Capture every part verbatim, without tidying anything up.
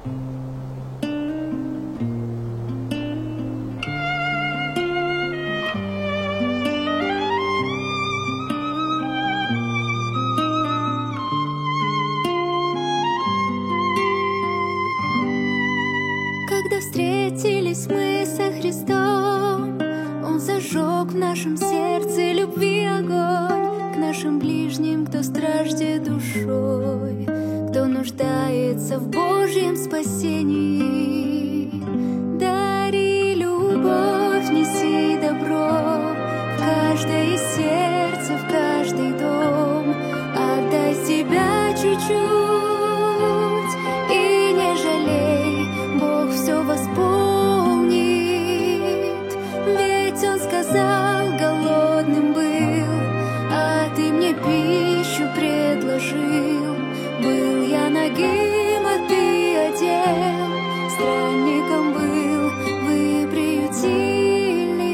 Когда встретились мы со Христом, Он зажег в нашем сердце любви огонь к нашим ближним, кто страждет душой, кто нуждается в Божьем спасении. Дари любовь, неси добро в каждое сердце, в каждый дом. Отдай себя чуть-чуть и не жалей, Бог все восполнит. Ведь Он сказал, голодным был, а ты мне пищу предложил. Был я нагим, а ты одел, странником был, вы приютили.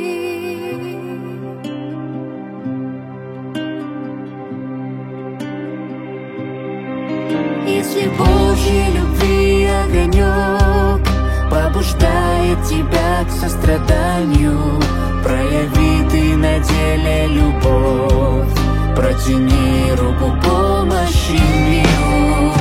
Если Божьей любви огонек побуждает тебя к состраданию, прояви ты на деле любовь, протяни руку помощи миру.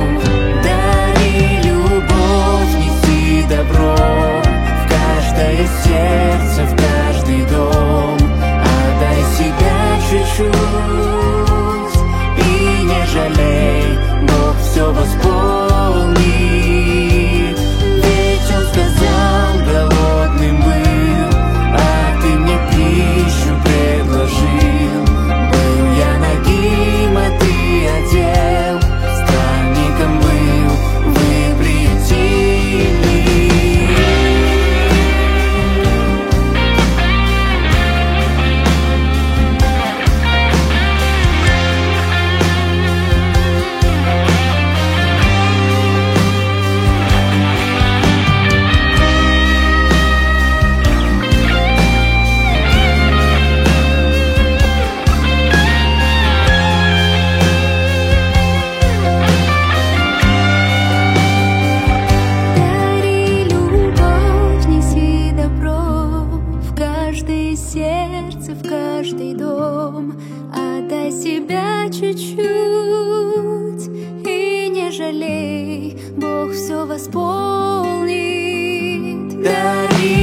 Дари любовь, неси добро в каждое сердце, в каждый дом. Отдай себя чуть-чуть и не жалей, Бог все восполнит. Ведь Он сказал, голодным был, а ты мне пищу предложил. Был я нагим, а ты одел, странником был, вы приютили. Сердце, в каждый дом. Отдай себя чуть-чуть и не жалей, Бог все восполнит. Дари